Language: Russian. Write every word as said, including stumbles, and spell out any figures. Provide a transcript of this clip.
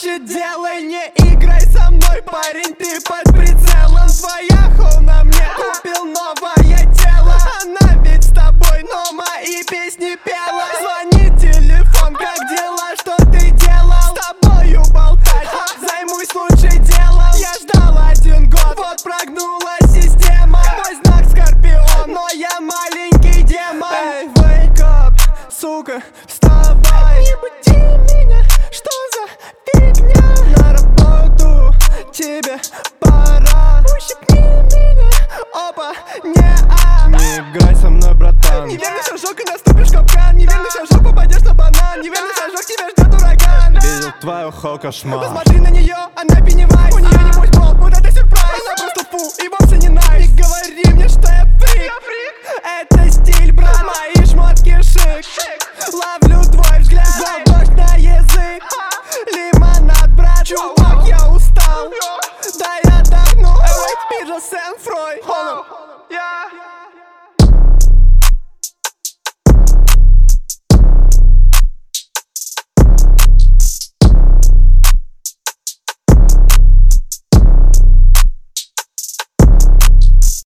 Значит делай, не играй со мной, парень, ты под прицелом. Твоя хол на мне, купил новое тело. Она ведь с тобой, но мои песни пела. Звонит телефон, как дела, что ты делал? С тобою болтать, займусь лучше делом. Я ждал один год, вот прогнулась система. Мой знак Скорпион, но я маленький демон. Эй, wake up, сука, вставай. Не буди меня, что за фигня? На работу тебе пора. Ущипни меня, опа, не-а. Не играй со мной, братан. Неверный шажок и наступишь в капкан. Неверный шажок, попадешь на банан. Неверный шажок, тебя ждет ураган. Видел твою хол кошмар. Посмотри на нее, она пеннивайз. У нее не мой бол, вот это сюрприз. Она просто фу и вовсе не найс. Не говори мне, что я фрик, это